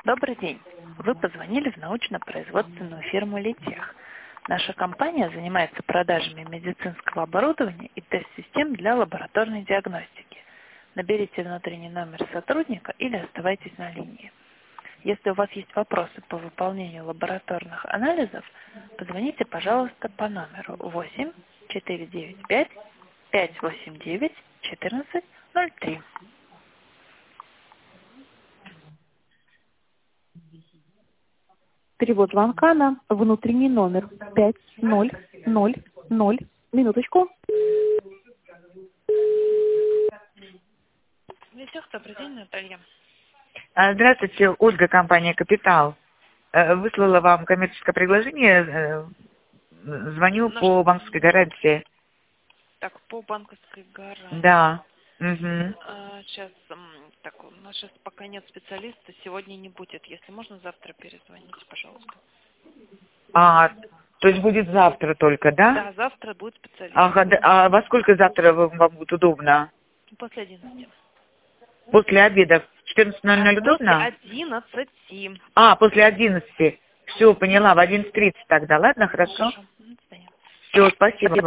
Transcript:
Добрый день. Вы позвонили в научно-производственную фирму «Литех». Наша компания занимается продажами медицинского оборудования и тест-систем для лабораторной диагностики. Наберите внутренний номер сотрудника или оставайтесь на линии. Если у вас есть вопросы по выполнению лабораторных анализов, позвоните, пожалуйста, по номеру 8 495 589 1403. Перевод звонка на внутренний номер 5000. Минуточку. Литех, добрый день, Наталья. Здравствуйте, Ольга, компания «Капитал». Выслала вам коммерческое предложение. Звоню по банковской гарантии. Так, по банковской гарантии. Да. Угу. Сейчас, так, у нас сейчас пока нет специалиста, сегодня не будет. Если можно, завтра перезвоните, пожалуйста. То есть будет завтра только, да? Да, завтра будет специалист. Ага, да, а во сколько завтра вам будет удобно? После 11. После обеда. В 14:00 удобно? После 11. После 11. Все, поняла, в 11:30 тогда, ладно, хорошо? Хорошо. До свидания. Все, спасибо.